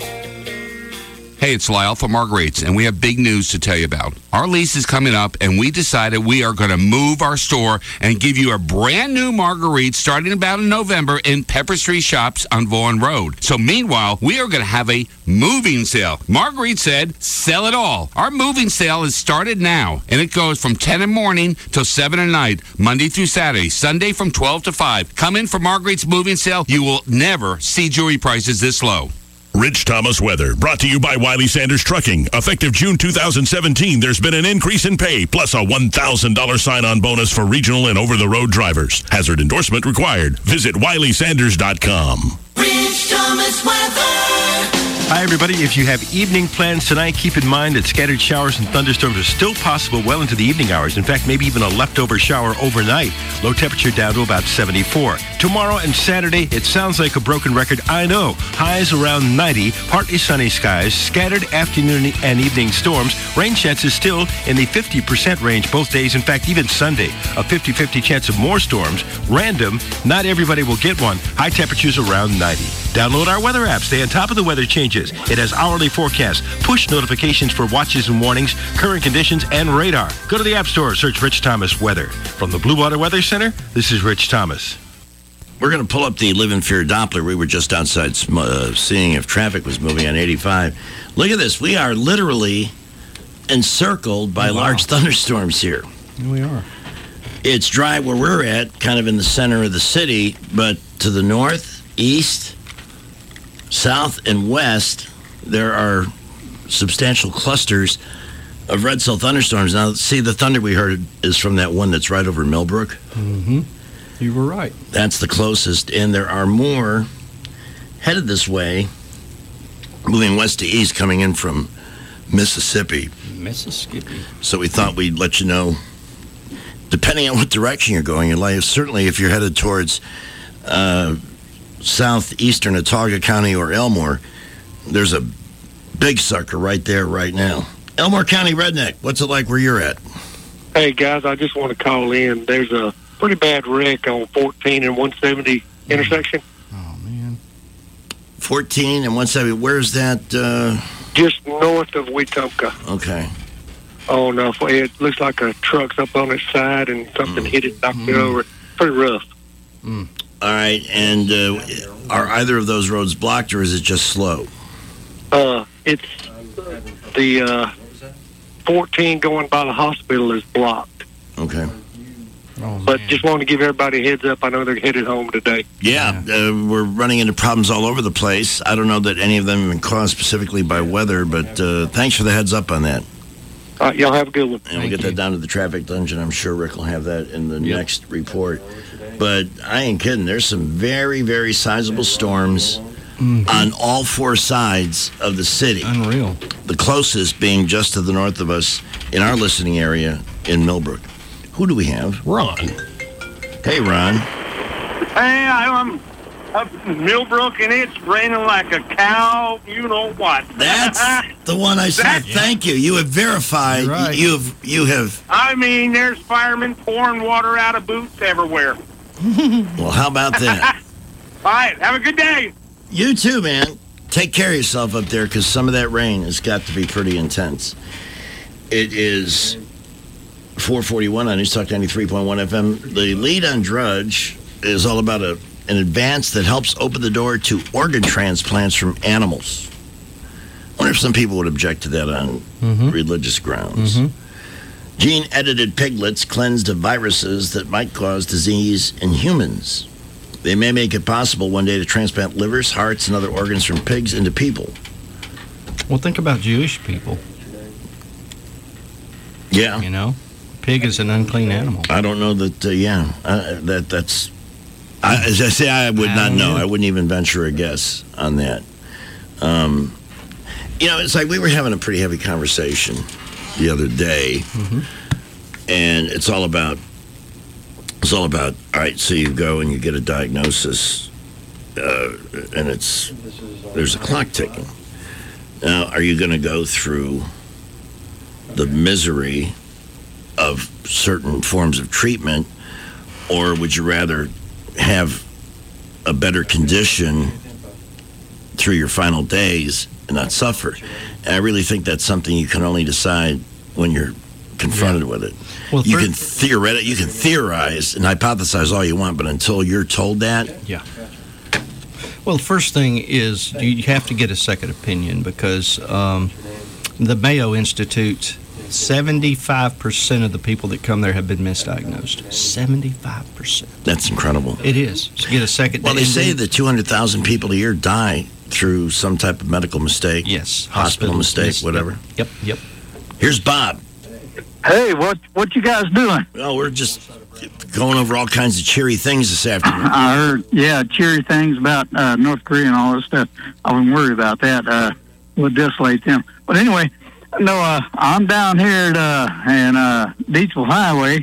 Hey, it's Lyle from Marguerite's, and we have big news to tell you about. Our lease is coming up, and we decided we are going to move our store and give you a brand new Marguerite starting about in November in Pepper Street Shops on Vaughan Road. So meanwhile, we are going to have a moving sale. Marguerite said, sell it all. Our moving sale has started now, and it goes from 10 in the morning till 7 at night, Monday through Saturday, Sunday from 12 to 5. Come in for Marguerite's moving sale. You will never see jewelry prices this low. Rich Thomas weather, brought to you by Wiley Sanders Trucking. Effective June 2017, there's been an increase in pay, plus a $1,000 sign-on bonus for regional and over-the-road drivers. Hazard endorsement required. Visit WileySanders.com. Rich Thomas weather. Hi, everybody. If you have evening plans tonight, keep in mind that scattered showers and thunderstorms are still possible well into the evening hours. In fact, maybe even a leftover shower overnight. Low temperature down to about 74. Tomorrow and Saturday, it sounds like a broken record. I know. Highs around 90, partly sunny skies, scattered afternoon and evening storms. Rain chances still in the 50% range both days. In fact, even Sunday, a 50-50 chance of more storms. Random. Not everybody will get one. High temperatures around 90. Download our weather app. Stay on top of the weather changes. It has hourly forecasts, push notifications for watches and warnings, current conditions, and radar. Go to the App Store, search Rich Thomas Weather. From the Blue Water Weather Center, this is Rich Thomas. We're going to pull up the Live in Fear Doppler. We were just outside seeing if traffic was moving on 85. Look at this. We are literally encircled by large thunderstorms here. Here we are. It's dry where we're at, kind of in the center of the city, but to the north, east, south, and west, there are substantial clusters of red cell thunderstorms. Now, see, the thunder we heard is from that one that's right over Millbrook. Mm-hmm. You were right. That's the closest, and there are more headed this way, moving west to east, coming in from Mississippi. So we thought we'd let you know, depending on what direction you're going in life. Certainly, if you're headed towards southeastern Autauga County or Elmore, there's a big sucker right there right now. Elmore County Redneck, what's it like where you're at? Hey, guys, I just want to call in. There's a pretty bad wreck on 14 and 170 intersection. 14 and 170, where's that? Just north of Wetumpka. Okay. Oh, no, it looks like a truck's up on its side and something hit it, knocked it over. Pretty rough. All right, and are either of those roads blocked, or is it just slow? It's the 14 going by the hospital is blocked. Okay. But just want to give everybody a heads up. I know they're headed home today. Yeah, we're running into problems all over the place. I don't know that any of them have been caused specifically by weather, but thanks for the heads up on that. All right, y'all have a good one. And we'll get that down to the traffic dungeon. I'm sure Rick will have that in the next report. But I ain't kidding. There's some very, very sizable storms on all four sides of the city. Unreal. The closest being just to the north of us in our listening area in Millbrook. Who do we have? Ron. Hey, Ron. Hey, I'm up in Millbrook, and it's raining like a cow. You know what? That's the one I said. Thank you. You have verified. Right. You have. I mean, there's firemen pouring water out of boots everywhere. Well, how about that? All right. Have a good day. You too, man. Take care of yourself up there, because some of that rain has got to be pretty intense. It is 4:41 on News Talk 93.1 FM. The lead on Drudge is all about an advance that helps open the door to organ transplants from animals. I wonder if some people would object to that on religious grounds. Gene-edited piglets cleansed of viruses that might cause disease in humans. They may make it possible one day to transplant livers, hearts, and other organs from pigs into people. Well, think about Jewish people. Yeah. You know, pig is an unclean animal. I don't know that, that's... as I say, I would not know. I wouldn't even venture a guess on that. You know, it's like we were having a pretty heavy conversation the other day, and it's all about, all right, so you go and you get a diagnosis, and there's a clock ticking. Now, are you going to go through the misery of certain forms of treatment, or would you rather have a better condition through your final days and not suffer? And I really think that's something you can only decide when you're confronted with it. Well, you can theorize and hypothesize all you want, but until you're told that. Yeah. Well, the first thing is you have to get a second opinion, because the Mayo Institute, 75% of the people that come there have been misdiagnosed. 75%. That's incredible. It is. So get a second. Well, they say that 200,000 people a year die through some type of medical mistake. Yes. Hospital mistake, whatever. Yep. Here's Bob. Hey, what you guys doing? Well, we're just going over all kinds of cheery things this afternoon. I heard, cheery things about North Korea and all this stuff. I wouldn't worry about that. Would desolate them. But anyway, no, I'm down here at Beachville Highway,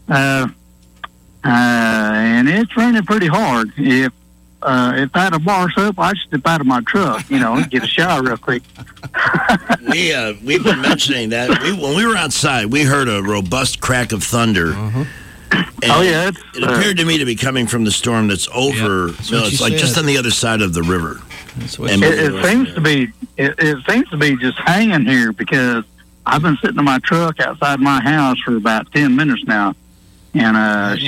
and it's raining pretty hard. If I had a bar soap, I'd step out of my truck, and get a shower real quick. We've been mentioning that. When we were outside, we heard a robust crack of thunder. And it appeared to me to be coming from the storm that's over. It's like just on the other side of the river. It seems to be. It seems to be just hanging here, because I've been sitting in my truck outside my house for about 10 minutes now, and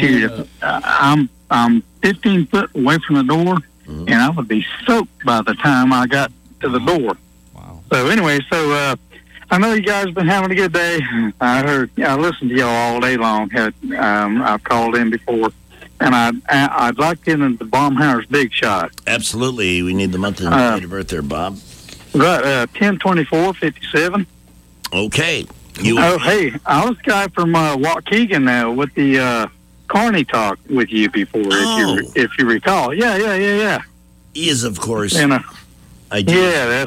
I'm 15 foot away from the door, and I would be soaked by the time I got to the door. Wow. So anyway, I know you guys have been having a good day. I listened to y'all all day long. I've called in before, and I'd like to get into the Baumhower's Big Shot. Absolutely. We need the month and date of birth there, Bob. Right, 10/24/57. Okay. Hey, I was the guy from Waukegan with the Carney talk with you before, if you recall. Yeah. He is, of course. And, I do. Yeah,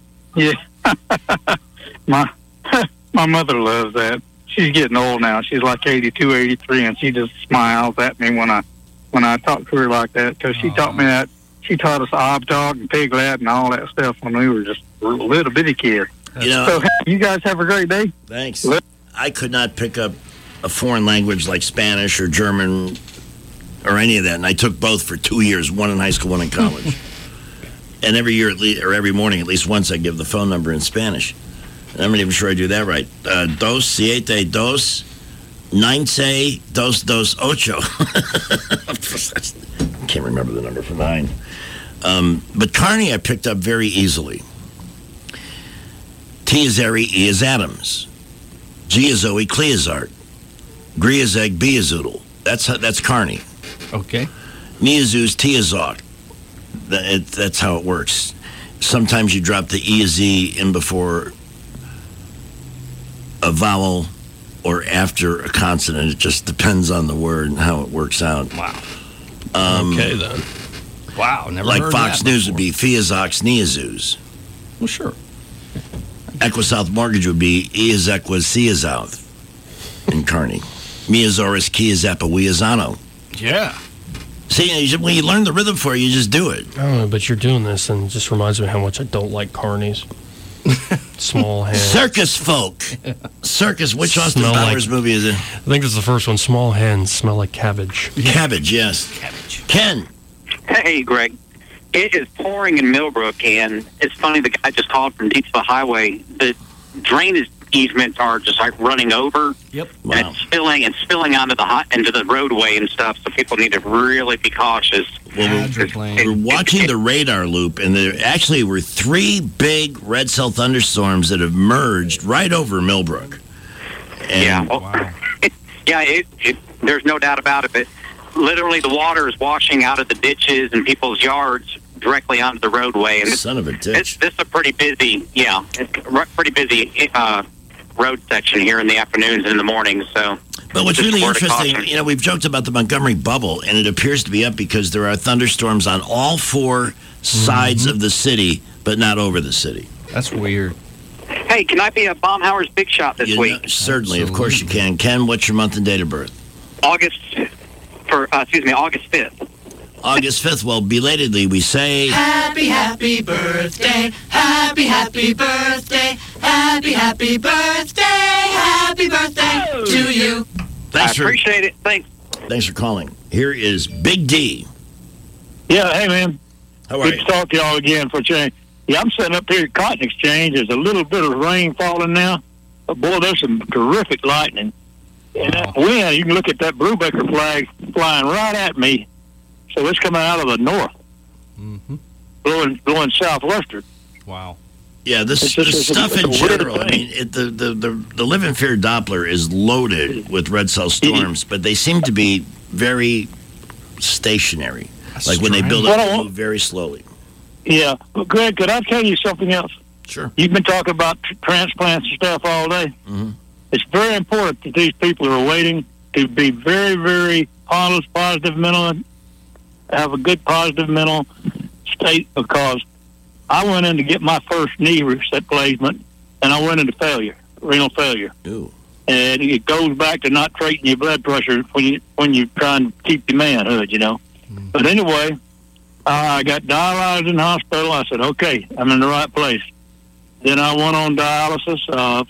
my mother loves that. She's getting old now. She's like 82, 83, and she just smiles at me when I talk to her like that, because she taught me that. She taught us ob talk and piglet and all that stuff when we were just little bitty kids. So you guys have a great day. Thanks. I could not pick up a foreign language like Spanish or German or any of that, and I took both for 2 years, one in high school, one in college. And every year, every morning, at least once, I give the phone number in Spanish. And I'm not even sure I do that right. 272-96228. Can't remember the number for 9. But Carney I picked up very easily. T is Eri, E is Adams. G is Zoe, Clea is Art. Gri is Egg, B is Zoodle. That's Carney. Okay. Ni is Ooze, T is Zog. That's how it works. Sometimes you drop the E is E in before a vowel or after a consonant. It just depends on the word and how it works out. Wow. Okay, then. Wow, never like heard Fox that News would be Fiazox, Niazuz. Well, sure. EquiSouth Mortgage would be Iaz Equas, Ciazouth in Kearney. Miazaurus, Kiazappa, Wiazano. Yeah. See, when you learn the rhythm for it, you just do it. I don't know, but you're doing this, and it just reminds me how much I don't like carnies. Small hands. Circus folk. Circus. Which Austin Powers movie is it? I think it's the first one. Small hands smell like cabbage. Cabbage, yes. Cabbage. Ken. Hey, Greg. It is pouring in Millbrook, and it's funny, the guy just called from Deepsville Highway. The drainage easements are just like running over. Yep. Wow. And it's spilling onto into the roadway and stuff, so people need to really be cautious. Well, we're watching the radar loop, and there actually were 3 big red cell thunderstorms that have merged right over Millbrook. And There's no doubt about it, but literally the water is washing out of the ditches and people's yards directly onto the roadway. And son of a ditch. This is a pretty busy, road section here in the afternoons and in the mornings. So, but what's really interesting, we've joked about the Montgomery bubble, and it appears to be up because there are thunderstorms on all 4 sides of the city, but not over the city. That's weird. Hey, can I be a Baumhauer's Big Shot this week? Certainly, of course you can. Ken, what's your month and date of birth? August 5th. August 5th. Well, belatedly, we say... Happy, happy birthday. Happy, happy birthday. Happy, happy birthday. Happy birthday to you. I appreciate it. Thanks. Thanks for calling. Here is Big D. Yeah, hey, man. How are Good to talk to y'all again for a change. Yeah, I'm sitting up here at Cotton Exchange. There's a little bit of rain falling now. But, boy, there's some terrific lightning. And that wind, you can look at that Brubaker flag flying right at me. So it's coming out of the north, blowing southwestern. Wow. Yeah, this stuff in general. I mean, the Live in Fear Doppler is loaded with red cell storms, but they seem to be very stationary. Like when they build up, they move very slowly. Yeah. But Greg, could I tell you something else? Sure. You've been talking about transplants and stuff all day. Mm-hmm. It's very important that these people are waiting to be very, very positive mental, have a good positive mental state, because I went in to get my first knee replacement, and I went into renal failure. Ooh. And it goes back to not treating your blood pressure when you're trying to keep your manhood, But anyway, I got dialyzed in the hospital. I said, okay, I'm in the right place. Then I went on dialysis,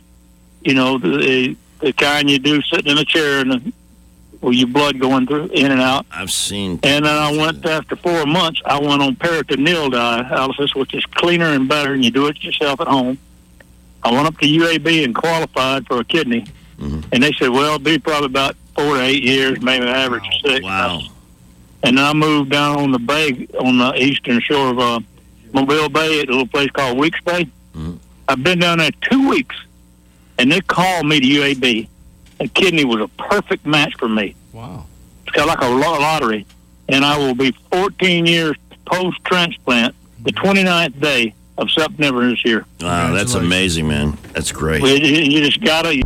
the kind you do sitting in a chair and with your blood going through in and out. I've seen. And then I went, after 4 months, I went on peritoneal dialysis, which is cleaner and better, and you do it yourself at home. I went up to UAB and qualified for a kidney. Mm-hmm. And they said, well, it'll be probably about 4 to 8 years, maybe an average of 6. Wow. And then I moved down on the bay, on the eastern shore of Mobile Bay, at a little place called Weeks Bay. Mm-hmm. I've been down there 2 weeks, and they called me to UAB. A kidney was a perfect match for me. Wow. It's got like a lottery. And I will be 14 years post-transplant, the 29th day of September this year. Wow, that's amazing, man. That's great. You just got to...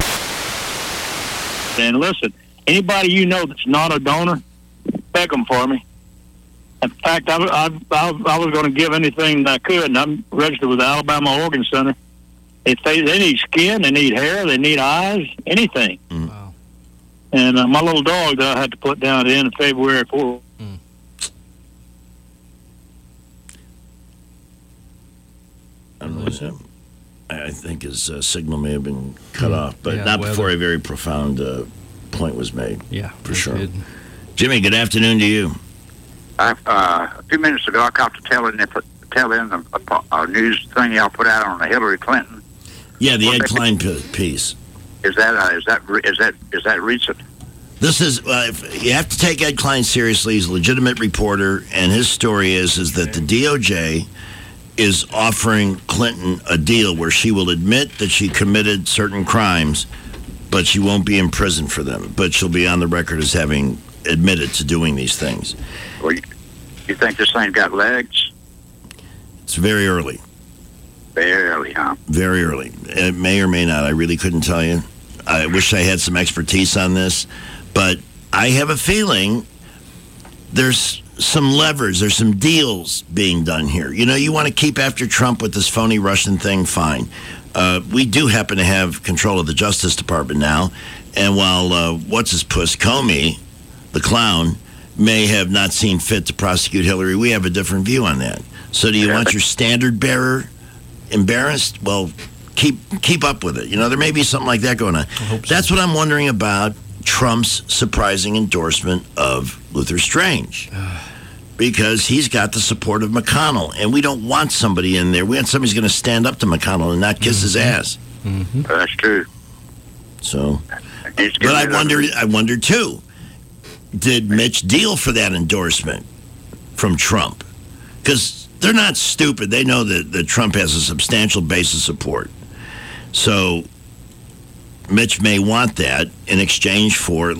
And listen, anybody you know that's not a donor, beg them for me. In fact, I was going to give anything that I could, and I'm registered with the Alabama Organ Center. If they need skin, they need hair, they need eyes, anything. Wow. And my little dog that I had to put down at the end of February for. I don't know. I think his signal may have been cut off, but not before a very profound point was made. Yeah, for sure. Good. Jimmy, good afternoon to you. A few minutes ago, I caught the tail end of a news thing y'all put out on Hillary Clinton. Yeah, the Ed Klein piece. Is that recent? This is you have to take Ed Klein seriously. He's a legitimate reporter, and his story is that the DOJ is offering Clinton a deal where she will admit that she committed certain crimes, but she won't be in prison for them. But she'll be on the record as having admitted to doing these things. Well, you think this thing got legs? It's very early. Very early, huh? Very early. It may or may not. I really couldn't tell you. I wish I had some expertise on this, but I have a feeling there's some levers, there's some deals being done here. You want to keep after Trump with this phony Russian thing, fine. We do happen to have control of the Justice Department now, and while what's-his-puss, Comey, the clown, may have not seen fit to prosecute Hillary. We have a different view on that. So do you want your standard bearer embarrassed? Well, keep up with it. You know, there may be something like that going on. That's what I'm wondering about Trump's surprising endorsement of Luther Strange. Because he's got the support of McConnell, and we don't want somebody in there. We want somebody who's going to stand up to McConnell and not kiss his ass. Mm-hmm. That's true. So, but I wonder too, did Mitch deal for that endorsement from Trump? Because they're not stupid. They know that Trump has a substantial base of support. So Mitch may want that in exchange for,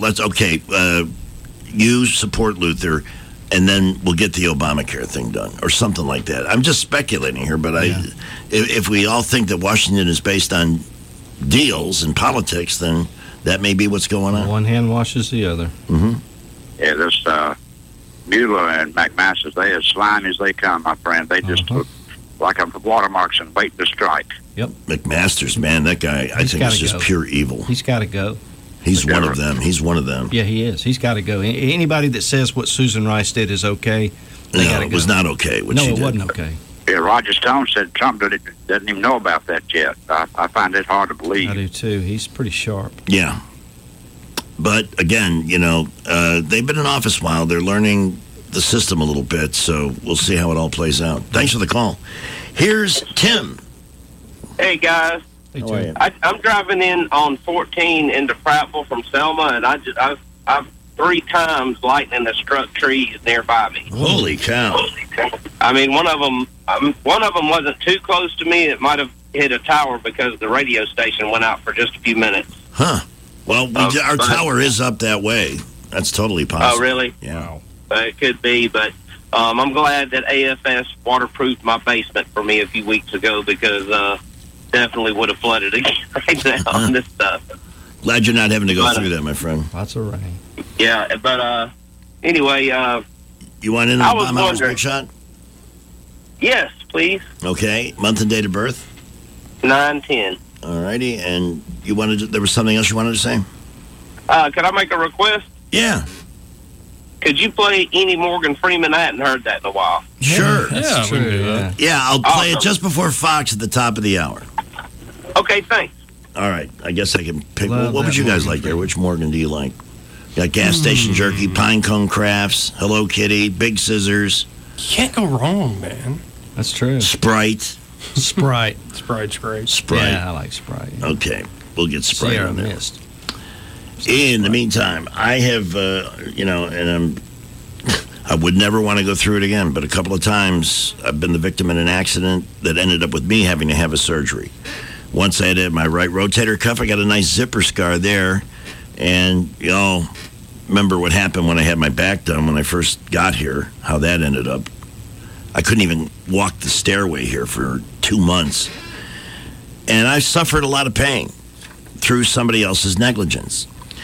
you support Luther, and then we'll get the Obamacare thing done, or something like that. I'm just speculating here, but if we all think that Washington is based on deals and politics, then that may be what's going on. One hand washes the other. Mm-hmm. Yeah, this Mueller and McMaster, they as slimy as they come, my friend. They just look like a watermarks and waiting to strike. Yep. McMaster's, man, that guy, I think is just pure evil. He's got to go. He's one of them. He's one of them. Yeah, he is. He's got to go. Anybody that says what Susan Rice did is okay, they got to go. It was not okay what she did. No, it wasn't okay. Yeah, Roger Stone said Trump doesn't even know about that yet. I find it hard to believe. I do, too. He's pretty sharp. Yeah. But, again, you know, they've been in office a while. They're learning the system a little bit, so we'll see how it all plays out. Thanks for the call. Here's Tim. Hey, guys. How are you? I'm driving in on 14 into Prattville from Selma, and I've 3 times lightning has struck trees nearby me. Holy cow! I mean, one of them wasn't too close to me. It might have hit a tower because the radio station went out for just a few minutes. Huh? Well, our tower is up that way. That's totally possible. Oh, really? Yeah. It could be, but I'm glad that AFS waterproofed my basement for me a few weeks ago because definitely would have flooded again right now on this stuff. Glad you're not having to go through that, my friend. Lots of rain. Yeah, but anyway, you want in on Bob Big Shot? Yes, please. Okay, month and date of birth? 9/10. All righty, and there was something else you wanted to say? Could I make a request? Yeah. Could you play Eni Morgan Freeman? I hadn't heard that in a while. Sure. Yeah, we can do that. Yeah, I'll play it just before Fox at the top of the hour. Okay, thanks. All right, I guess I can pick. What would you guys like there? Which Morgan do you like? You got Gas Station Jerky, Pine Cone Crafts, Hello Kitty, Big Scissors. You can't go wrong, man. That's true. Sprite. Sprite's great. Sprite. Yeah, I like Sprite. Okay, we'll get Sprite Sierra on there. Mist. In the meantime, I have, and I would never want to go through it again, but a couple of times I've been the victim in an accident that ended up with me having to have a surgery. Once I had my right rotator cuff, I got a nice zipper scar there, and y'all remember what happened when I had my back done when I first got here, how that ended up. I couldn't even walk the stairway here for 2 months. And I suffered a lot of pain through somebody else's negligence.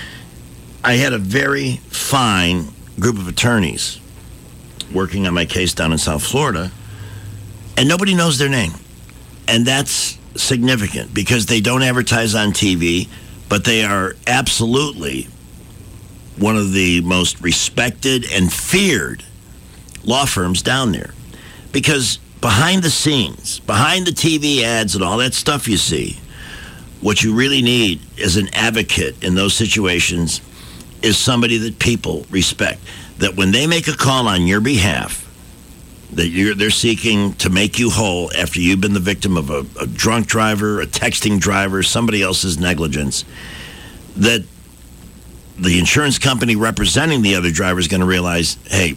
I had a very fine group of attorneys working on my case down in South Florida, and nobody knows their name. And that's significant because they don't advertise on TV, but they are absolutely one of the most respected and feared law firms down there. Because behind the scenes, behind the TV ads and all that stuff you see, what you really need is an advocate in those situations is somebody that people respect. That when they make a call on your behalf, that they're seeking to make you whole after you've been the victim of a drunk driver, a texting driver, somebody else's negligence, that the insurance company representing the other driver is going to realize, hey,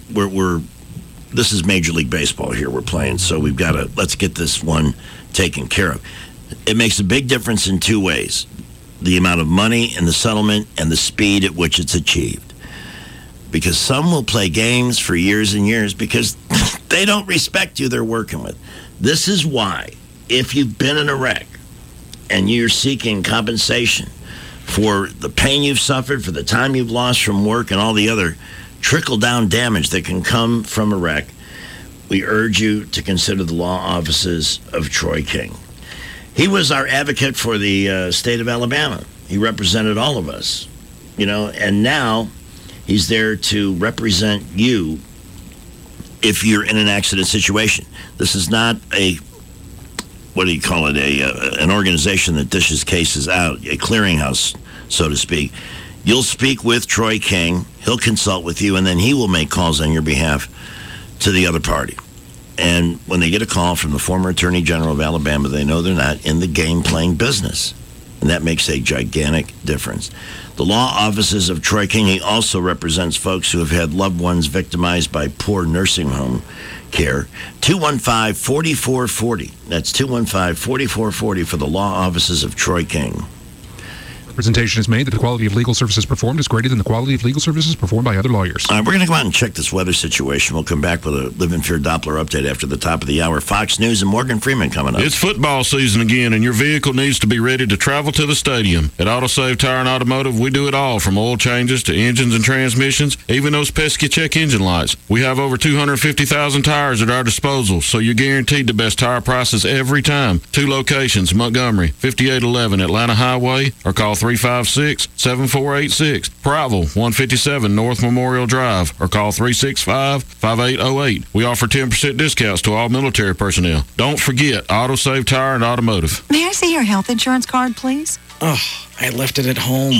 this is Major League Baseball here we're playing, so let's get this one taken care of. It makes a big difference in 2 ways. The amount of money in the settlement and the speed at which it's achieved. Because some will play games for years and years because they don't respect you they're working with. This is why, if you've been in a wreck and you're seeking compensation for the pain you've suffered, for the time you've lost from work and all the other trickle-down damage that can come from a wreck, we urge you to consider the law offices of Troy King. He was our advocate for the state of Alabama. He represented all of us, and now He's there to represent you if you're in an accident situation. This is not a, what do you call it, an organization that dishes cases out, a clearinghouse, so to speak. You'll speak with Troy King. He'll consult with you, and then he will make calls on your behalf to the other party. And when they get a call from the former Attorney General of Alabama, they know they're not in the game-playing business. And that makes a gigantic difference. The law offices of Troy King, he also represents folks who have had loved ones victimized by poor nursing home care. 215-4440. That's 215-4440 for the law offices of Troy King. Representation is made that the quality of legal services performed is greater than the quality of legal services performed by other lawyers. All right, we're going to go out and check this weather situation. We'll come back with a Live in Fear Doppler update after the top of the hour. Fox News and Morgan Freeman coming up. It's football season again, and your vehicle needs to be ready to travel to the stadium. At AutoSave Tire and Automotive, we do it all, from oil changes to engines and transmissions, even those pesky check engine lights. We have over 250,000 tires at our disposal, so you're guaranteed the best tire prices every time. 2 locations, Montgomery, 5811 Atlanta Highway, or call 356-7486. Prattville, 157 North Memorial Drive, or call 365-5808. We offer 10% discounts to all military personnel. Don't forget, AutoSave Tire and Automotive. May I see your health insurance card, please? Oh, I left it at home.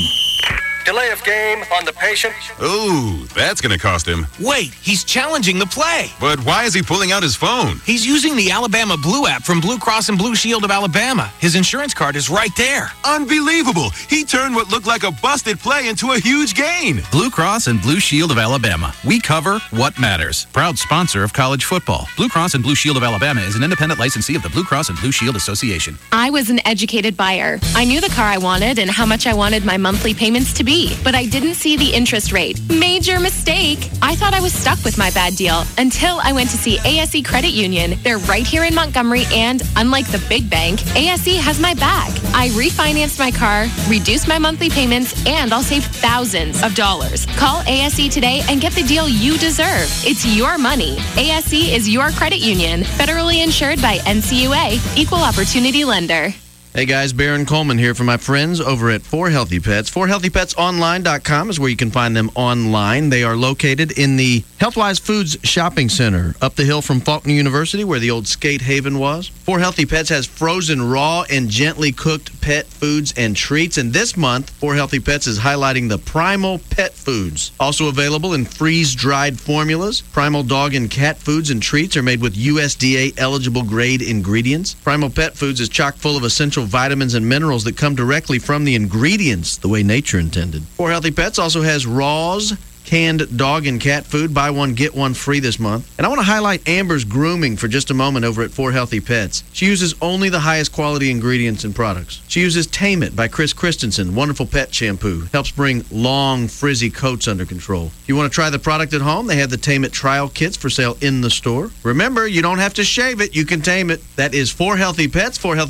Delay of game on the patient. Ooh, that's going to cost him. Wait, he's challenging the play. But why is he pulling out his phone? He's using the Alabama Blue app from Blue Cross and Blue Shield of Alabama. His insurance card is right there. Unbelievable. He turned what looked like a busted play into a huge gain. Blue Cross and Blue Shield of Alabama. We cover what matters. Proud sponsor of college football. Blue Cross and Blue Shield of Alabama is an independent licensee of the Blue Cross and Blue Shield Association. I was an educated buyer. I knew the car I wanted and how much I wanted my monthly payments to be, but I didn't see the interest rate. Major mistake. I thought I was stuck with my bad deal until I went to see ASE Credit Union. They're right here in Montgomery, and unlike the big bank, ASE has my back. I refinanced my car, reduced my monthly payments, and I'll save thousands of dollars. Call ASE today and get the deal you deserve. It's your money. ASE is your credit union. Federally insured by NCUA. Equal opportunity lender. Hey guys, Baron Coleman here for my friends over at 4Healthy Pets. 4HealthyPetsOnline.com is where you can find them online. They are located in the Healthwise Foods Shopping Center up the hill from Faulkner University, where the old skate haven was. 4Healthy Pets has frozen, raw, and gently cooked pet foods and treats. And this month, 4Healthy Pets is highlighting the Primal Pet Foods. Also available in freeze-dried formulas. Primal dog and cat foods and treats are made with USDA-eligible grade ingredients. Primal Pet Foods is chock full of essential vitamins and minerals that come directly from the ingredients the way nature intended. 4Healthy Pets also has Raw's canned dog and cat food. Buy one, get one free this month. And I want to highlight Amber's Grooming for just a moment over at 4Healthy Pets. She uses only the highest quality ingredients and products. She uses Tame It by Chris Christensen, wonderful pet shampoo. Helps bring long, frizzy coats under control. If you want to try the product at home, they have the Tame It trial kits for sale in the store. Remember, you don't have to shave it. You can tame it. That is 4Healthy Pets, 4Healthy